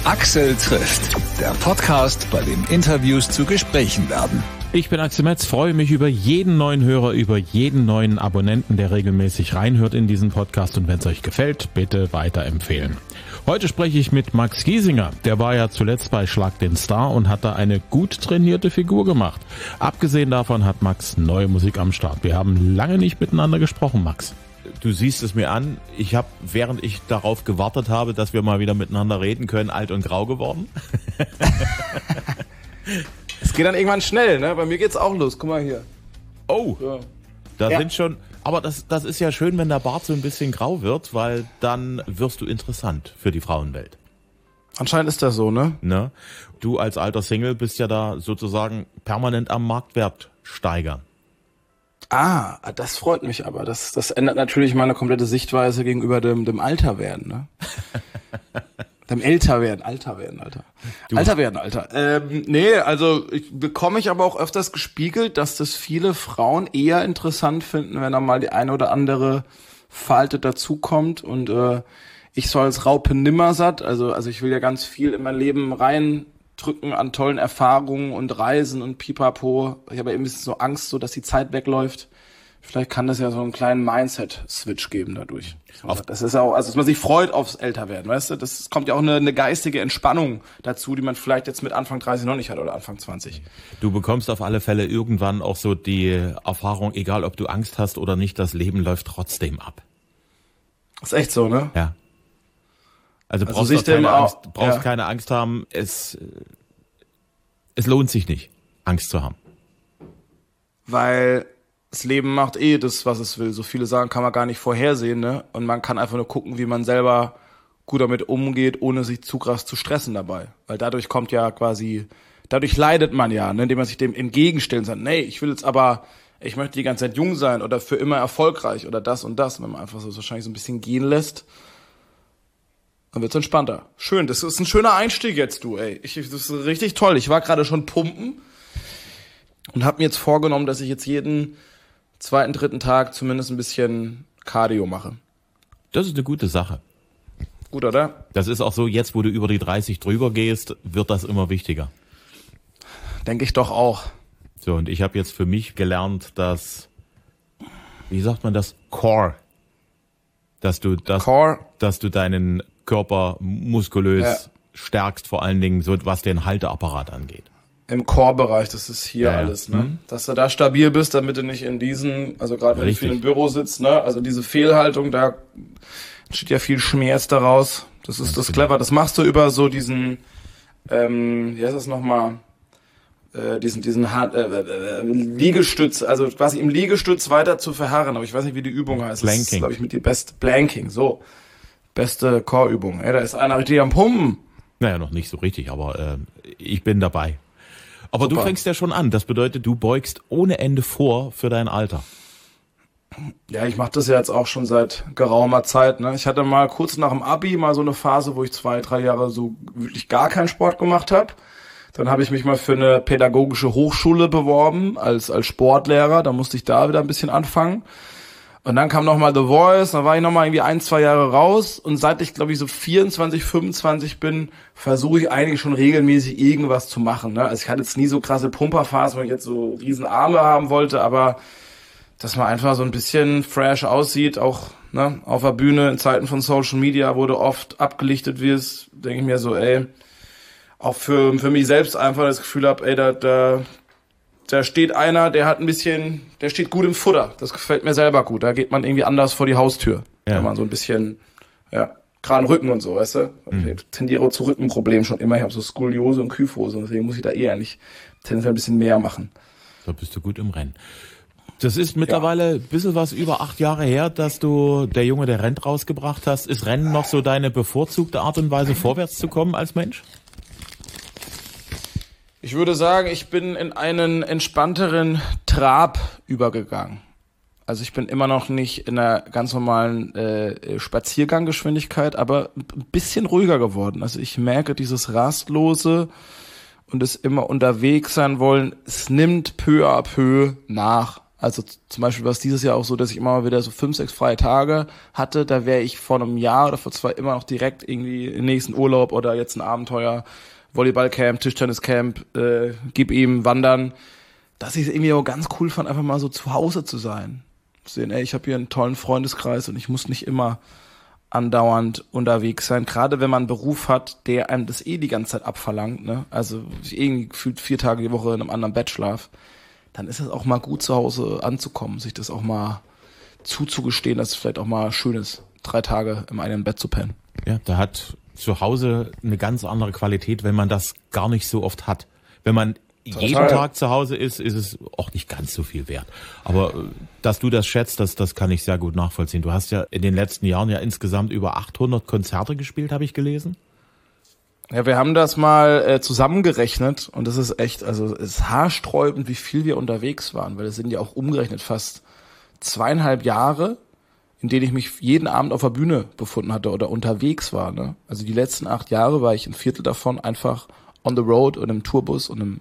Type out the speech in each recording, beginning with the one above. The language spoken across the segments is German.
Axel trifft, der Podcast, bei dem Interviews zu Gesprächen werden. Ich bin Axel Metz, freue mich über jeden neuen Hörer, über jeden neuen Abonnenten, der regelmäßig reinhört in diesen Podcast. Und wenn es euch gefällt, bitte weiterempfehlen. Heute spreche ich mit Max Giesinger. Der war ja zuletzt bei Schlag den Star und hat da eine gut trainierte Figur gemacht. Abgesehen davon hat Max neue Musik am Start. Wir haben lange nicht miteinander gesprochen, Max. Du siehst es mir an, ich habe, während ich darauf gewartet habe, dass wir mal wieder miteinander reden können, alt und grau geworden. Es geht dann irgendwann schnell, ne? Bei mir geht's auch los. Guck mal hier. Oh, Ja. da sind schon, aber das ist ja schön, wenn der Bart so ein bisschen grau wird, weil dann wirst du interessant für die Frauenwelt. Anscheinend ist das so, ne? Ne? Du als alter Single bist ja da sozusagen permanent am Marktwert steigern. Ah, das freut mich aber. Das ändert natürlich meine komplette Sichtweise gegenüber dem Alterwerden, ne? Dem Älterwerden, Alter. Nee, also bekomme ich aber auch öfters gespiegelt, dass das viele Frauen eher interessant finden, wenn da mal die eine oder andere Falte dazukommt. Und ich so als Raupe Nimmersatt, also ich will ja ganz viel in mein Leben reindrücken an tollen Erfahrungen und Reisen und Pipapo. Ich habe ja eben ein bisschen so Angst, so dass die Zeit wegläuft. Vielleicht kann das ja so einen kleinen Mindset-Switch geben dadurch. Das ist auch, also dass man sich freut aufs Älterwerden, weißt du? Das kommt ja auch eine geistige Entspannung dazu, die man vielleicht jetzt mit Anfang 30 noch nicht hat oder Anfang 20. Du bekommst auf alle Fälle irgendwann auch so die Erfahrung, egal ob du Angst hast oder nicht, das Leben läuft trotzdem ab. Ist echt so, ne? Ja. Also Also brauchst sich keine dem Angst, auch- brauchst ja. keine Angst haben. Es lohnt sich nicht, Angst zu haben. Weil das Leben macht das, was es will. So viele Sachen kann man gar nicht vorhersehen, ne? Und man kann einfach nur gucken, wie man selber gut damit umgeht, ohne sich zu krass zu stressen dabei. Weil dadurch dadurch leidet man ja, ne? Indem man sich dem entgegenstellt und sagt, nee, ich möchte die ganze Zeit jung sein oder für immer erfolgreich oder das und das. Wenn man einfach so wahrscheinlich so ein bisschen gehen lässt, dann wird's entspannter. Schön, das ist ein schöner Einstieg jetzt, du, ey. Das ist richtig toll. Ich war gerade schon pumpen und habe mir jetzt vorgenommen, dass ich jetzt jeden zweiten, dritten Tag zumindest ein bisschen Cardio mache. Das ist eine gute Sache. Gut, oder? Das ist auch so, jetzt wo du über die 30 drüber gehst, wird das immer wichtiger. Denke ich doch auch. So, und ich habe jetzt für mich gelernt, dass, wie sagt man das, Core, dass du deinen Körper muskulös stärkst, vor allen Dingen so, was den Halteapparat angeht. Im Core-Bereich, das ist hier Ja, ja. alles, ne? Dass du da stabil bist, damit du nicht in diesen, also gerade wenn du Richtig. viel im Büro sitzt, ne? Also diese Fehlhaltung, da entsteht ja viel Schmerz daraus. Das ist das clever. Das machst du über so diesen, wie heißt das nochmal? Diesen Liegestütz, also quasi im Liegestütz weiter zu verharren, aber ich weiß nicht, wie die Übung heißt. Das ist, Planking. glaube ich, mit die Planking, so. Beste Core-Übung. Ey, da ist einer richtig am Pumpen. Naja, noch nicht so richtig, aber ich bin dabei. Aber Super. du fängst ja schon an. Das bedeutet, du beugst ohne Ende vor für dein Alter. Ja, ich mache das ja jetzt auch schon seit geraumer Zeit. Ne? Ich hatte mal kurz nach dem Abi mal so eine Phase, wo ich 2-3 Jahre so wirklich gar keinen Sport gemacht habe. Dann habe ich mich mal für eine pädagogische Hochschule beworben als Sportlehrer. Da musste ich da wieder ein bisschen anfangen. Und dann kam nochmal The Voice, dann war ich nochmal irgendwie 1-2 Jahre raus. Und seit ich, glaube ich, so 24, 25 bin, versuche ich eigentlich schon regelmäßig irgendwas zu machen. Ne? Also ich hatte jetzt nie so krasse Pumperphasen, wo ich jetzt so riesen Arme haben wollte, aber dass man einfach so ein bisschen fresh aussieht, auch ne, auf der Bühne in Zeiten von Social Media, wo du oft abgelichtet wirst, denke ich mir so, ey, auch für mich selbst einfach das Gefühl habe, ey, da steht einer, der steht gut im Futter. Das gefällt mir selber gut. Da geht man irgendwie anders vor die Haustür. Ja. Wenn man so ein bisschen, gerade Rücken und so, weißt du? Ich tendiere zu Rückenproblemen schon immer. Ich habe so Skoliose und Kyphose, deswegen muss ich da eher nicht tendenziell ein bisschen mehr machen. Da bist du gut im Rennen. Das ist mittlerweile ein bisschen was über 8 Jahre her, dass du Der Junge, der rennt rausgebracht hast. Ist Rennen noch so deine bevorzugte Art und Weise, vorwärts zu kommen als Mensch? Ich würde sagen, ich bin in einen entspannteren Trab übergegangen. Also ich bin immer noch nicht in einer ganz normalen Spazierganggeschwindigkeit, aber ein bisschen ruhiger geworden. Also ich merke dieses Rastlose und das immer unterwegs sein wollen, es nimmt peu à peu nach. Also zum Beispiel war es dieses Jahr auch so, dass ich immer mal wieder so 5, 6 freie Tage hatte. Da wäre ich vor einem Jahr oder vor 2 immer noch direkt irgendwie im nächsten Urlaub oder jetzt ein Abenteuer, Volleyballcamp, Tischtenniscamp, gib ihm, wandern. Dass ich es irgendwie auch ganz cool fand, einfach mal so zu Hause zu sein. Sehen, ey, ich habe hier einen tollen Freundeskreis und ich muss nicht immer andauernd unterwegs sein. Gerade wenn man einen Beruf hat, der einem das die ganze Zeit abverlangt, ne? Also ich irgendwie gefühlt 4 Tage die Woche in einem anderen Bett schlaf. Dann ist es auch mal gut, zu Hause anzukommen, sich das auch mal zuzugestehen, dass es vielleicht auch mal schön ist, 3 Tage im eigenen Bett zu pennen. Ja, da hat zu Hause eine ganz andere Qualität, wenn man das gar nicht so oft hat. Wenn man jeden Tag zu Hause ist es auch nicht ganz so viel wert. Aber dass du das schätzt, das kann ich sehr gut nachvollziehen. Du hast ja in den letzten Jahren ja insgesamt über 800 Konzerte gespielt, habe ich gelesen. Ja, wir haben das mal zusammengerechnet und das ist echt, also es ist haarsträubend, wie viel wir unterwegs waren, weil es sind ja auch umgerechnet fast 2,5 Jahre, in denen ich mich jeden Abend auf der Bühne befunden hatte oder unterwegs war. Ne? Also die letzten 8 Jahre war ich ein Viertel davon einfach on the road und im Tourbus und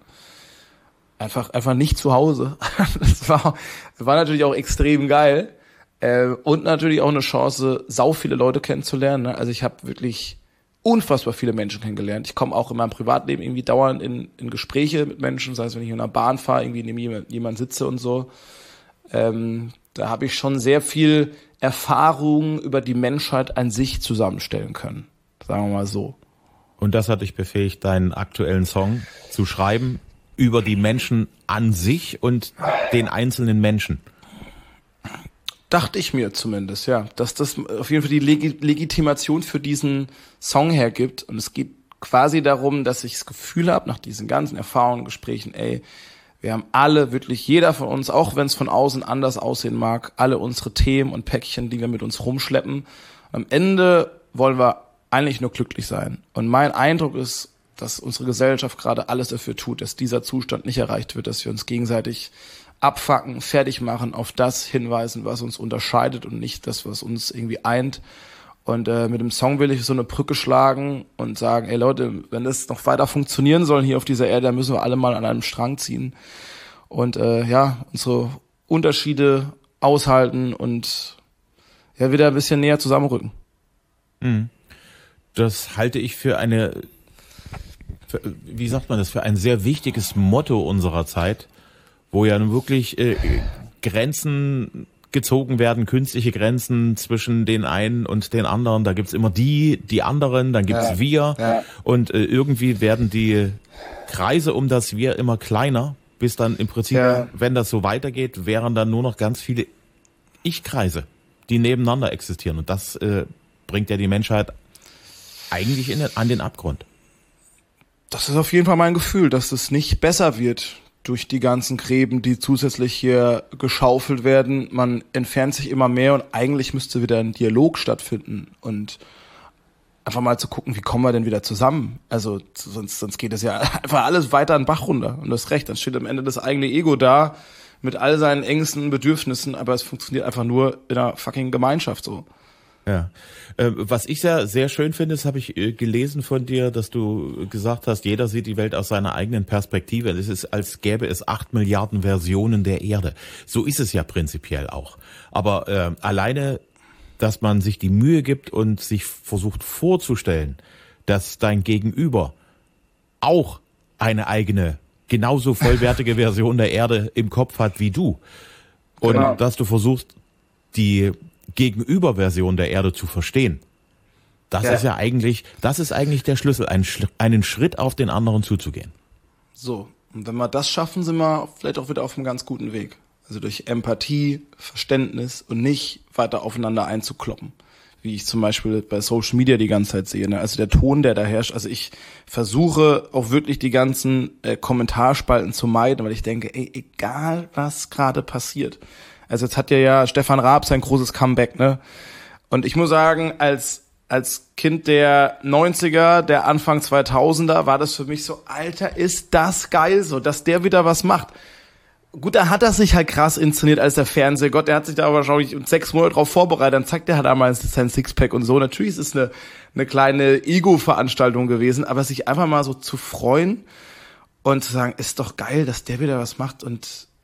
einfach nicht zu Hause. Das war natürlich auch extrem geil und natürlich auch eine Chance, sau viele Leute kennenzulernen. Ne? Also ich habe wirklich unfassbar viele Menschen kennengelernt. Ich komme auch in meinem Privatleben irgendwie dauernd in Gespräche mit Menschen, sei es, wenn ich in einer Bahn fahre, irgendwie neben jemand sitze und so. Da habe ich schon sehr viel Erfahrung über die Menschheit an sich zusammenstellen können. Sagen wir mal so. Und das hat dich befähigt, deinen aktuellen Song zu schreiben über die Menschen an sich und den einzelnen Menschen. Dachte ich mir zumindest, ja. Dass das auf jeden Fall die Legitimation für diesen Song hergibt. Und es geht quasi darum, dass ich das Gefühl habe, nach diesen ganzen Erfahrungen, Gesprächen, ey, wir haben alle, wirklich jeder von uns, auch wenn es von außen anders aussehen mag, alle unsere Themen und Päckchen, die wir mit uns rumschleppen. Am Ende wollen wir eigentlich nur glücklich sein. Und mein Eindruck ist, dass unsere Gesellschaft gerade alles dafür tut, dass dieser Zustand nicht erreicht wird, dass wir uns gegenseitig abfacken, fertig machen, auf das hinweisen, was uns unterscheidet und nicht das, was uns irgendwie eint. Und mit dem Song will ich so eine Brücke schlagen und sagen, ey Leute, wenn das noch weiter funktionieren soll hier auf dieser Erde, dann müssen wir alle mal an einem Strang ziehen und unsere Unterschiede aushalten und ja wieder ein bisschen näher zusammenrücken. Das halte ich für wie sagt man das, für ein sehr wichtiges Motto unserer Zeit, wo ja nun wirklich Grenzen gezogen werden, künstliche Grenzen zwischen den einen und den anderen. Da gibt's immer die anderen, dann gibt's wir. Ja. Und irgendwie werden die Kreise um das Wir immer kleiner, bis dann im Prinzip, wenn das so weitergeht, wären dann nur noch ganz viele Ich-Kreise, die nebeneinander existieren. Und das bringt ja die Menschheit eigentlich an den Abgrund. Das ist auf jeden Fall mein Gefühl, dass es nicht besser wird durch die ganzen Gräben, die zusätzlich hier geschaufelt werden. Man entfernt sich immer mehr und eigentlich müsste wieder ein Dialog stattfinden und einfach mal zu gucken, wie kommen wir denn wieder zusammen? Also sonst geht es ja einfach alles weiter in den Bach runter. Und du hast recht, dann steht am Ende das eigene Ego da mit all seinen Ängsten, Bedürfnissen, aber es funktioniert einfach nur in einer fucking Gemeinschaft so. Ja, was ich sehr, sehr schön finde, das habe ich gelesen von dir, dass du gesagt hast, jeder sieht die Welt aus seiner eigenen Perspektive. Es ist, als gäbe es 8 Milliarden Versionen der Erde. So ist es ja prinzipiell auch. Aber alleine, dass man sich die Mühe gibt und sich versucht vorzustellen, dass dein Gegenüber auch eine eigene, genauso vollwertige Version der Erde im Kopf hat wie du. Und dass du versuchst, die Gegenüberversion der Erde zu verstehen. Das ist ja eigentlich, der Schlüssel, einen Schritt auf den anderen zuzugehen. So, und wenn wir das schaffen, sind wir vielleicht auch wieder auf einem ganz guten Weg. Also durch Empathie, Verständnis und nicht weiter aufeinander einzukloppen. Wie ich zum Beispiel bei Social Media die ganze Zeit sehe. Ne? Also der Ton, der da herrscht. Also ich versuche auch wirklich die ganzen Kommentarspalten zu meiden, weil ich denke, ey, egal was gerade passiert. Also jetzt hat ja Stefan Raab sein großes Comeback, ne? Und ich muss sagen, als Kind der 90er, der Anfang 2000er, war das für mich so, Alter, ist das geil so, dass der wieder was macht. Gut, da hat er sich halt krass inszeniert als der Fernsehgott, der hat sich da wahrscheinlich 6 Monate drauf vorbereitet, dann zeigt er halt damals sein Sixpack und so. Natürlich ist es eine kleine Ego-Veranstaltung gewesen, aber sich einfach mal so zu freuen und zu sagen, ist doch geil, dass der wieder was macht und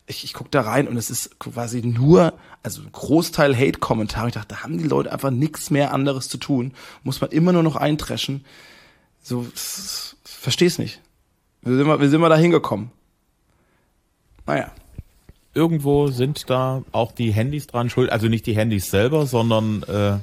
ich gucke da rein und es ist quasi nur, also ein Großteil Hate-Kommentare. Ich dachte, da haben die Leute einfach nichts mehr anderes zu tun. Muss man immer nur noch eintreschen. So, versteh's nicht. Wie sind wir da hingekommen? Naja. Irgendwo sind da auch die Handys dran schuld, also nicht die Handys selber, sondern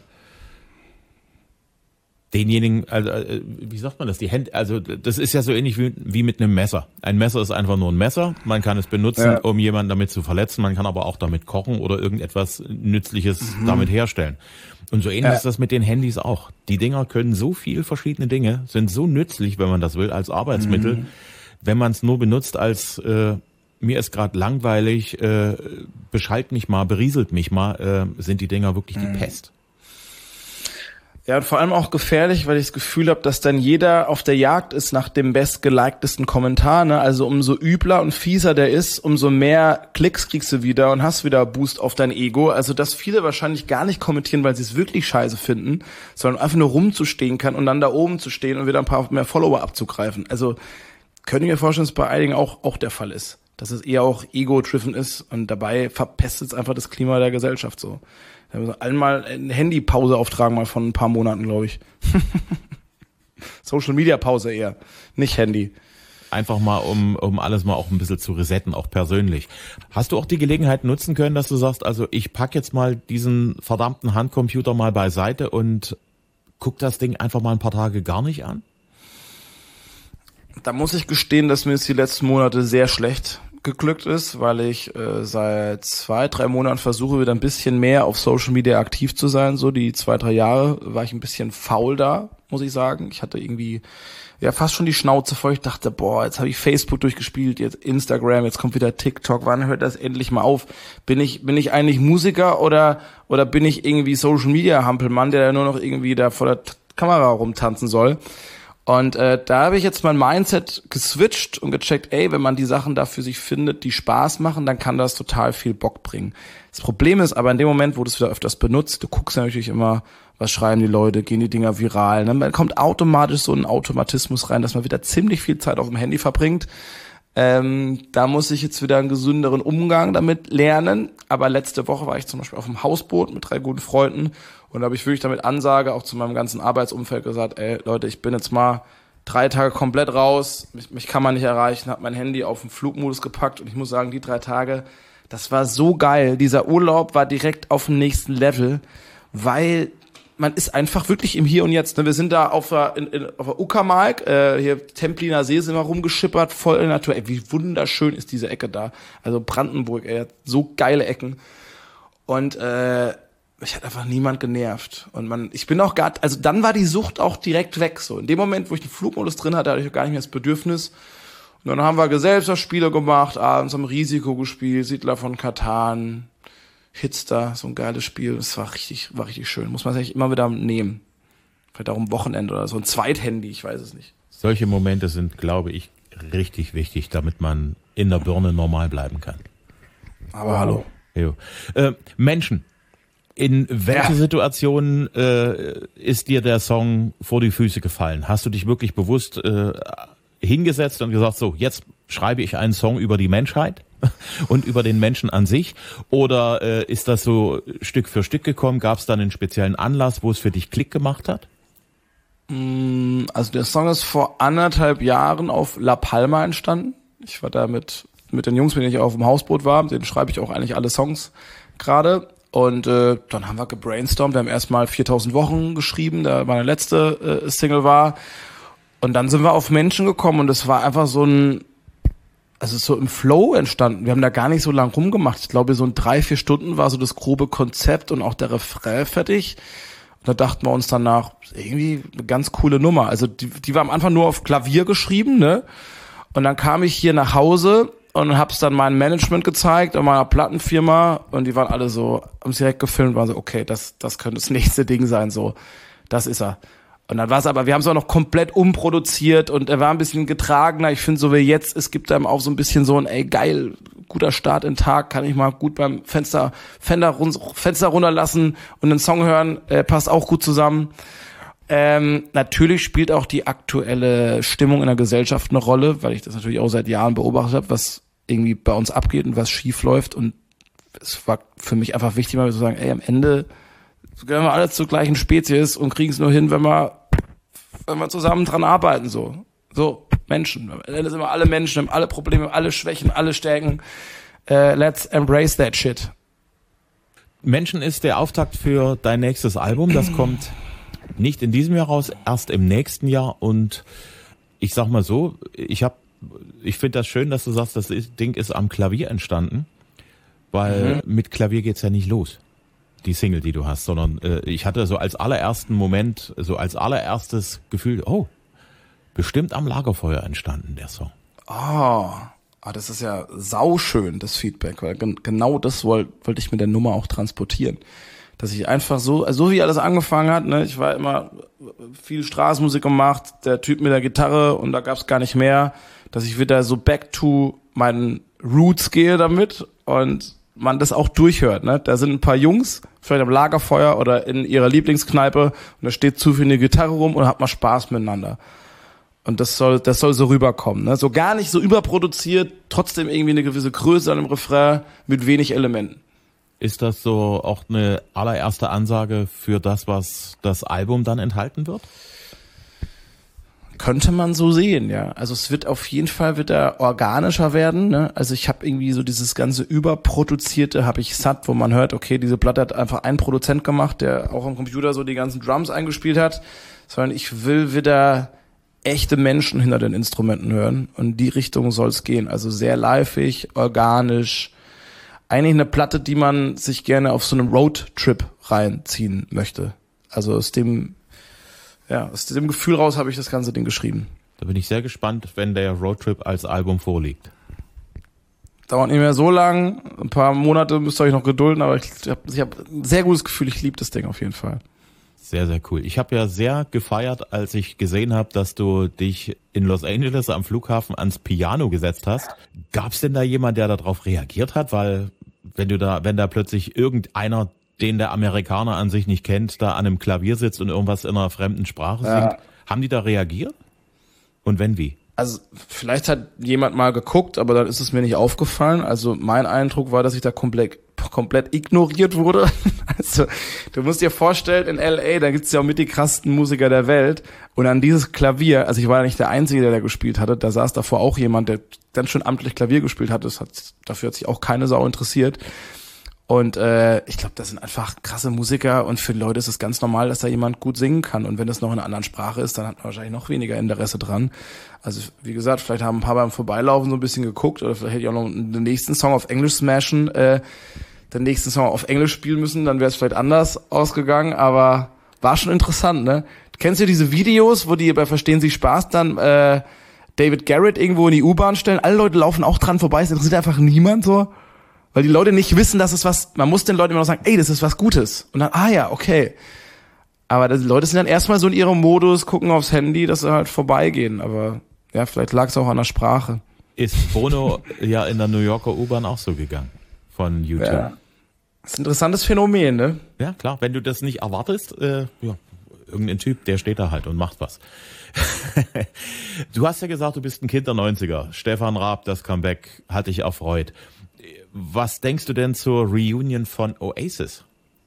denjenigen, also wie sagt man das? Die Hände, also das ist ja so ähnlich wie mit einem Messer. Ein Messer ist einfach nur ein Messer. Man kann es benutzen, um jemanden damit zu verletzen. Man kann aber auch damit kochen oder irgendetwas Nützliches damit herstellen. Und so ähnlich ist das mit den Handys auch. Die Dinger können so viel verschiedene Dinge, sind so nützlich, wenn man das will, als Arbeitsmittel. Wenn man es nur benutzt als mir ist gerade langweilig, beschallt mich mal, berieselt mich mal, sind die Dinger wirklich die Pest. Ja, und vor allem auch gefährlich, weil ich das Gefühl habe, dass dann jeder auf der Jagd ist nach dem bestgeliktesten Kommentar. Ne? Also umso übler und fieser der ist, umso mehr Klicks kriegst du wieder und hast wieder Boost auf dein Ego. Also dass viele wahrscheinlich gar nicht kommentieren, weil sie es wirklich scheiße finden, sondern einfach nur rumzustehen kann und dann da oben zu stehen und wieder ein paar mehr Follower abzugreifen. Also könnte ich mir vorstellen, dass es bei einigen auch der Fall ist. Dass es eher auch ego-driven ist und dabei verpestet es einfach das Klima der Gesellschaft so. Da müssen wir allen mal eine Handypause auftragen, mal von ein paar Monaten, glaube ich. Social-Media-Pause eher, nicht Handy. Einfach mal, um alles mal auch ein bisschen zu resetten, auch persönlich. Hast du auch die Gelegenheit nutzen können, dass du sagst, also ich pack jetzt mal diesen verdammten Handcomputer mal beiseite und guck das Ding einfach mal ein paar Tage gar nicht an? Da muss ich gestehen, dass mir es die letzten Monate sehr schlecht geglückt ist, weil ich seit 2-3 Monaten versuche, wieder ein bisschen mehr auf Social Media aktiv zu sein. So die 2-3 Jahre war ich ein bisschen faul da, muss ich sagen. Ich hatte irgendwie fast schon die Schnauze voll. Ich dachte, boah, jetzt habe ich Facebook durchgespielt, jetzt Instagram, jetzt kommt wieder TikTok. Wann hört das endlich mal auf? Bin ich eigentlich Musiker oder bin ich irgendwie Social Media Hampelmann, der nur noch irgendwie da vor der Kamera rumtanzen soll? Und da habe ich jetzt mein Mindset geswitcht und gecheckt, wenn man die Sachen da für sich findet, die Spaß machen, dann kann das total viel Bock bringen. Das Problem ist aber in dem Moment, wo du es wieder öfters benutzt, du guckst natürlich immer, was schreiben die Leute, gehen die Dinger viral. Dann kommt automatisch so ein Automatismus rein, dass man wieder ziemlich viel Zeit auf dem Handy verbringt. Da muss ich jetzt wieder einen gesünderen Umgang damit lernen. Aber letzte Woche war ich zum Beispiel auf dem Hausboot mit 3 guten Freunden und da habe ich wirklich damit Ansage auch zu meinem ganzen Arbeitsumfeld gesagt, Leute, ich bin jetzt mal 3 Tage komplett raus, mich kann man nicht erreichen, habe mein Handy auf den Flugmodus gepackt und ich muss sagen, die 3 Tage, das war so geil. Dieser Urlaub war direkt auf dem nächsten Level, weil man ist einfach wirklich im Hier und Jetzt. Wir sind da auf der Uckermark, hier Templiner See sind wir rumgeschippert, voll in der Natur. Wie wunderschön ist diese Ecke da. Also Brandenburg, so geile Ecken. Und mich hat einfach niemand genervt. Und ich bin auch also dann war die Sucht auch direkt weg. So in dem Moment, wo ich den Flugmodus drin hatte ich gar nicht mehr das Bedürfnis. Und dann haben wir Gesellschaftsspiele gemacht, abends haben Risiko gespielt, Siedler von Katan, Hitster, so ein geiles Spiel. Das war richtig schön. Muss man sich immer wieder nehmen. Vielleicht auch am Wochenende oder so ein Zweithandy, ich weiß es nicht. Solche Momente sind, glaube ich, richtig wichtig, damit man in der Birne normal bleiben kann. Aber hallo. Menschen. In welche Situationen ist dir der Song vor die Füße gefallen? Hast du dich wirklich bewusst hingesetzt und gesagt, so, jetzt schreibe ich einen Song über die Menschheit und über den Menschen an sich? Oder ist das so Stück für Stück gekommen? Gab es dann einen speziellen Anlass, wo es für dich Klick gemacht hat? Also der Song ist vor 1,5 Jahren auf La Palma entstanden. Ich war da mit den Jungs, wenn ich auf dem Hausboot war. Mit denen schreibe ich auch eigentlich alle Songs gerade. Und dann haben wir gebrainstormt. Wir haben erstmal 4000 Wochen geschrieben, da meine letzte Single war. Und dann sind wir auf Menschen gekommen und es war einfach so so im Flow entstanden. Wir haben da gar nicht so lang rumgemacht. Ich glaube, so in 3-4 Stunden war so das grobe Konzept und auch der Refrain fertig. Und da dachten wir uns danach, irgendwie eine ganz coole Nummer. Also die war am Anfang nur auf Klavier geschrieben, ne? Und dann kam ich hier nach Hause und hab's dann meinem Management gezeigt und meiner Plattenfirma und die waren alle so, haben es direkt gefilmt und waren so, okay, das könnte das nächste Ding sein, so. Das ist er. Und dann war es aber, wir haben es auch noch komplett umproduziert und er war ein bisschen getragener. Ich finde, so wie jetzt, es gibt einem auch so ein bisschen so ein, geil, guter Start in den Tag, kann ich mal gut beim Fenster runterlassen und einen Song hören, passt auch gut zusammen. Natürlich spielt auch die aktuelle Stimmung in der Gesellschaft eine Rolle, weil ich das natürlich auch seit Jahren beobachtet habe, was irgendwie bei uns abgeht und was schief läuft. Und es war für mich einfach wichtig, mal zu sagen, ey, am Ende gehören wir alle zur gleichen Spezies und kriegen es nur hin, wenn wir zusammen dran arbeiten, so Menschen. Am Ende sind wir alle Menschen, haben alle Probleme, alle Schwächen, alle Stärken. Let's embrace that shit. Menschen ist der Auftakt für dein nächstes Album. Das kommt nicht in diesem Jahr raus, erst im nächsten Jahr. Und ich sag mal so, ich finde das schön, dass du sagst, das Ding ist am Klavier entstanden, weil mit Klavier geht's ja nicht los, die Single, die du hast, sondern ich hatte so als allerersten Moment, so als allererstes Gefühl, oh, bestimmt am Lagerfeuer entstanden, der Song. Das ist ja sauschön, das Feedback, weil genau das wollte ich mit der Nummer auch transportieren. Dass ich einfach so wie alles angefangen hat, ne, ich war immer viel Straßenmusik gemacht, der Typ mit der Gitarre und da gab's gar nicht mehr, dass ich wieder so back to meinen Roots gehe damit und man das auch durchhört, ne? Da sind ein paar Jungs, vielleicht am Lagerfeuer oder in ihrer Lieblingskneipe und da steht zu viel eine Gitarre rum und hat mal Spaß miteinander. Und das soll so rüberkommen, ne? So gar nicht so überproduziert, trotzdem irgendwie eine gewisse Größe an dem Refrain mit wenig Elementen. Ist das so auch eine allererste Ansage für das, was das Album dann enthalten wird? Könnte man so sehen, ja. Also es wird auf jeden Fall organischer werden, ne? Also ich habe irgendwie so dieses ganze Überproduzierte habe ich satt, wo man hört, okay, diese Platte hat einfach ein Produzent gemacht, der auch am Computer so die ganzen Drums eingespielt hat, sondern ich will wieder echte Menschen hinter den Instrumenten hören und in die Richtung soll es gehen. Also sehr liveig, organisch. Eigentlich eine Platte, die man sich gerne auf so einem Roadtrip reinziehen möchte. Also aus dem Gefühl raus habe ich das ganze Ding geschrieben. Da bin ich sehr gespannt, wenn der Roadtrip als Album vorliegt. Dauert nicht mehr so lang. Ein paar Monate müsst ihr euch noch gedulden, aber ich hab ein sehr gutes Gefühl. Ich liebe das Ding auf jeden Fall. Sehr, sehr cool. Ich habe ja sehr gefeiert, als ich gesehen habe, dass du dich in Los Angeles am Flughafen ans Piano gesetzt hast. Gab es denn da jemand, der darauf reagiert hat? Weil wenn da plötzlich irgendeiner, den der Amerikaner an sich nicht kennt, da an einem Klavier sitzt und irgendwas in einer fremden Sprache singt, haben die da reagiert? Und wenn, wie? Also vielleicht hat jemand mal geguckt, aber dann ist es mir nicht aufgefallen. Also mein Eindruck war, dass ich da komplett ignoriert wurde. Also du musst dir vorstellen, in LA, da gibt's ja auch mit die krassesten Musiker der Welt. Und an dieses Klavier, also ich war ja nicht der Einzige, der da gespielt hatte, da saß davor auch jemand, der ganz schön amtlich Klavier gespielt hat. Dafür hat sich auch keine Sau interessiert. Und ich glaube, das sind einfach krasse Musiker und für die Leute ist es ganz normal, dass da jemand gut singen kann. Und wenn das noch in einer anderen Sprache ist, dann hat man wahrscheinlich noch weniger Interesse dran. Also wie gesagt, vielleicht haben ein paar beim Vorbeilaufen so ein bisschen geguckt oder vielleicht hätte ich auch noch den nächsten Song auf Englisch smashen, den nächsten Song auf Englisch spielen müssen, dann wäre es vielleicht anders ausgegangen, aber war schon interessant, ne? Kennst du diese Videos, wo die bei Verstehen Sie Spaß dann David Garrett irgendwo in die U-Bahn stellen? Alle Leute laufen auch dran vorbei, es interessiert einfach niemand so. Weil die Leute nicht wissen, dass es man muss den Leuten immer noch sagen, ey, das ist was Gutes. Und dann, ja, okay. Aber die Leute sind dann erstmal so in ihrem Modus, gucken aufs Handy, dass sie halt vorbeigehen. Aber ja, vielleicht lag es auch an der Sprache. Ist Bono ja in der New Yorker U-Bahn auch so gegangen von YouTube? Ja. Das ist ein interessantes Phänomen, ne? Ja, klar. Wenn du das nicht erwartest, irgendein Typ, der steht da halt und macht was. Du hast ja gesagt, du bist ein Kind der 90er. Stefan Raab, das Comeback, hat dich erfreut. Was denkst du denn zur Reunion von Oasis?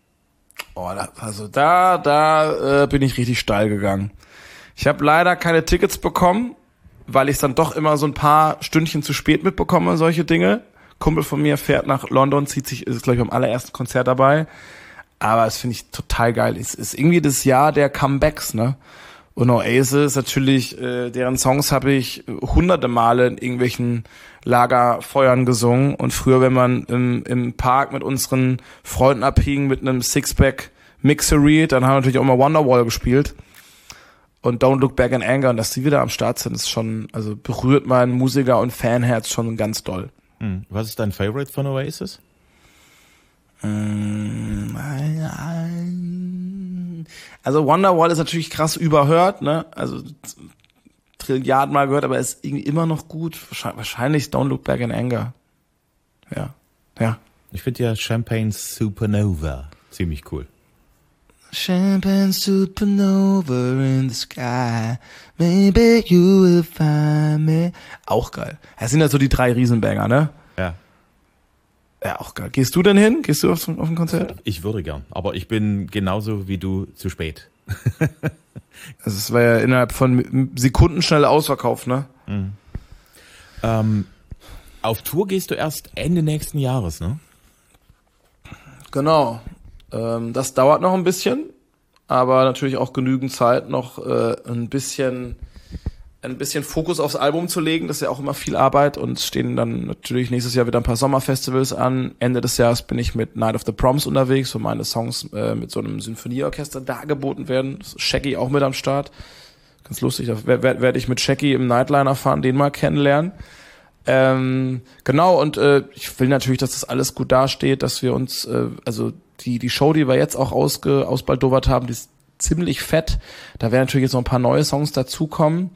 Da bin ich richtig steil gegangen. Ich habe leider keine Tickets bekommen, weil ich es dann doch immer so ein paar Stündchen zu spät mitbekomme, solche Dinge. Kumpel von mir fährt nach London, ist glaube ich beim allerersten Konzert dabei. Aber das finde ich total geil. Es ist irgendwie das Jahr der Comebacks, ne? Und Oasis, natürlich, deren Songs habe ich hunderte Male in irgendwelchen Lagerfeuern gesungen. Und früher, wenn man im Park mit unseren Freunden abhing mit einem Sixpack Mixery, dann haben wir natürlich auch mal Wonderwall gespielt. Und Don't Look Back in Anger. Und dass die wieder am Start sind, ist schon, also berührt mein Musiker- und Fanherz schon ganz doll. Was ist dein Favorite von Oasis? Also Wonderwall ist natürlich krass überhört, ne? Also Trilliarden Mal gehört, aber ist irgendwie immer noch gut. Wahrscheinlich Don't Look Back in Anger. Ja. Ich finde ja Champagne Supernova ziemlich cool. Champagne supernova in the sky, maybe you will find me. Auch geil. Das sind ja so die 3 Riesenbanger, ne? Ja. Ja, auch geil. Gehst du denn hin? Gehst du auf ein Konzert? Ich würde gern, aber ich bin genauso wie du zu spät. Also es war ja innerhalb von Sekunden schnell ausverkauft, ne? Auf Tour gehst du erst Ende nächsten Jahres, ne? Genau. Das dauert noch ein bisschen, aber natürlich auch genügend Zeit, noch ein bisschen Fokus aufs Album zu legen. Das ist ja auch immer viel Arbeit und stehen dann natürlich nächstes Jahr wieder ein paar Sommerfestivals an. Ende des Jahres bin ich mit Night of the Proms unterwegs, wo meine Songs mit so einem Sinfonieorchester dargeboten werden. Shaggy auch mit am Start. Ganz lustig, da werde ich mit Shaggy im Nightliner fahren, den mal kennenlernen. Genau, und ich will natürlich, dass das alles gut dasteht, dass wir uns, also die Show, die wir jetzt auch ausbaldowert haben, die ist ziemlich fett. Da werden natürlich jetzt noch ein paar neue Songs dazukommen.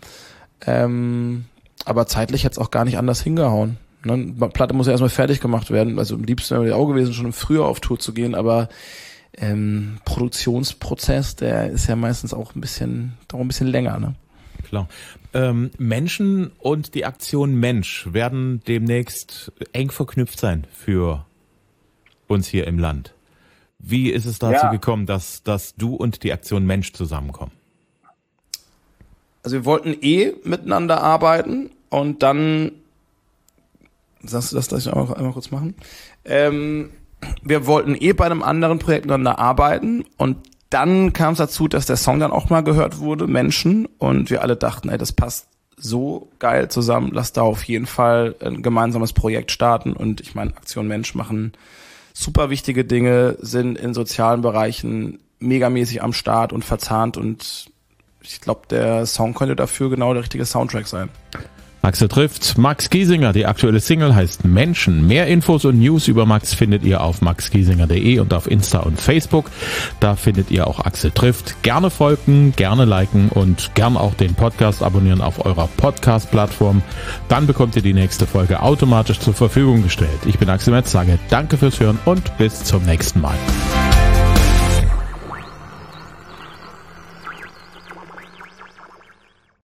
Aber zeitlich hätte es auch gar nicht anders hingehauen. Ne? Die Platte muss ja erstmal fertig gemacht werden. Also am liebsten wäre mir auch gewesen, schon im Frühjahr auf Tour zu gehen, aber Produktionsprozess, der ist ja meistens auch ein bisschen länger, ne? Klar. Menschen und die Aktion Mensch werden demnächst eng verknüpft sein für uns hier im Land. Wie ist es dazu gekommen, dass du und die Aktion Mensch zusammenkommen? Also wir wollten miteinander arbeiten und dann, sagst du das, dass ich auch einmal kurz machen? Wir wollten bei einem anderen Projekt miteinander arbeiten und dann kam es dazu, dass der Song dann auch mal gehört wurde, Menschen, und wir alle dachten, ey, das passt so geil zusammen, lass da auf jeden Fall ein gemeinsames Projekt starten. Und ich meine, Aktion Mensch machen super wichtige Dinge, sind in sozialen Bereichen megamäßig am Start und verzahnt, und ich glaube, der Song könnte dafür genau der richtige Soundtrack sein. Axel trifft Max Giesinger. Die aktuelle Single heißt Menschen. Mehr Infos und News über Max findet ihr auf maxgiesinger.de und auf Insta und Facebook. Da findet ihr auch Axel trifft. Gerne folgen, gerne liken und gern auch den Podcast abonnieren auf eurer Podcast-Plattform. Dann bekommt ihr die nächste Folge automatisch zur Verfügung gestellt. Ich bin Axel Metz, sage danke fürs Hören und bis zum nächsten Mal.